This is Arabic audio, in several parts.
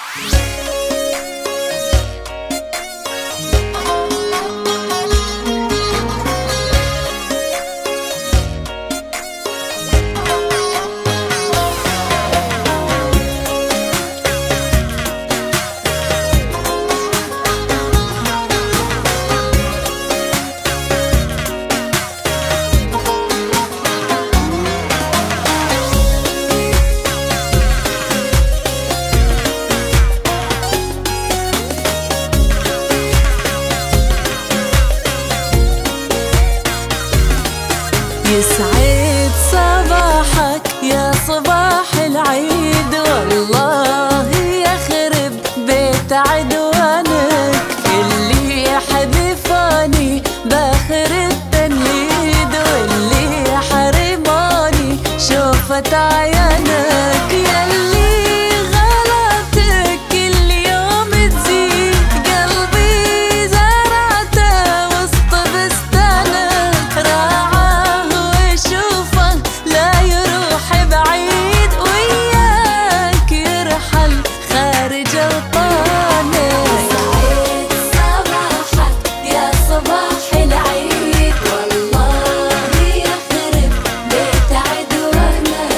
يسعد صباحك يا صباح العيد، والله يخرب بيت عدوانك اللي حذفاني باخر التنهيد، واللي حرماني شوفت عيانك، ياللي غلطتك كل يوم تزيد، قلبي زرعته وسط بستانك، راعاه وشوفه لا يروح بعيد، وياك يرحل خارج اوطانك. يسعد صباحك يا صباح العيد، والله يخرب بيت عدوانك.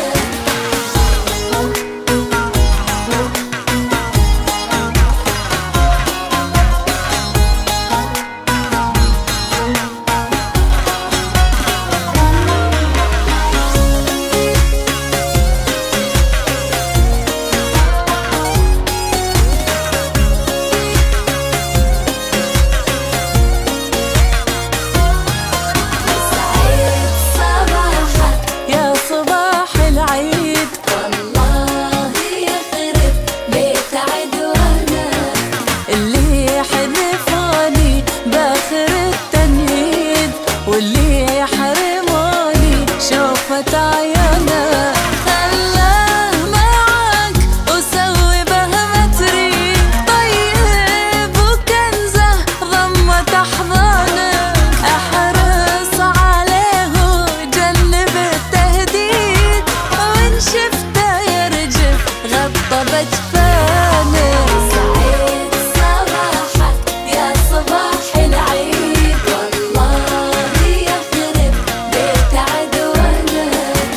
يا صباح العيد، والله يخرب بيت عدوانك اللي حذفاني باخر التنهيد، واللي حرماني شوفت عيانا، خلاه معك وسوي به ما تريد، طيب وكنزه ضمت احضانك، احرص عليه وجنب التهديد، وان شفته يرجف غطى بجفانك. يسعد صباحك يا صباح العيد، والله يخرب بيت عدوانك.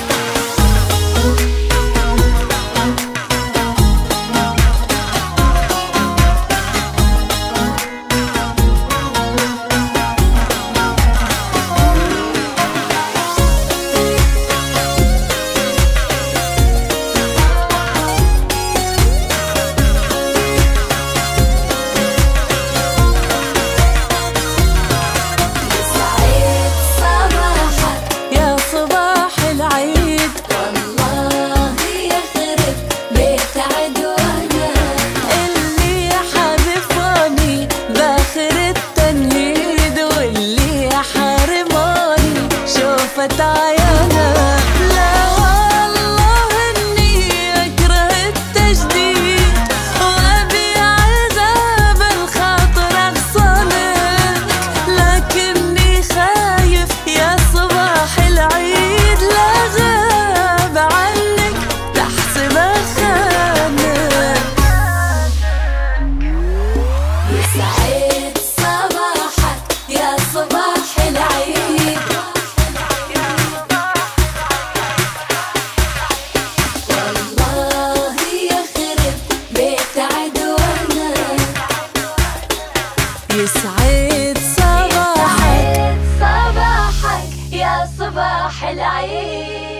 يسعد صباحك يا صباح العيد، والله يخرب بيت عدوانك. اللي حذفاني باخر التنهيد، واللي حرماني شوفت عيانا، لا والله اني اكره التجديد، وابي عذاب الخاطر اغصانك، لكني خايف يا صباح العيد لا غاب عنك تحسبه خانك. يسعد صباحك يا صباح العيد، والله يخرب بيت عدوانك. يسعد صباحك صباحك يا صباح العيد.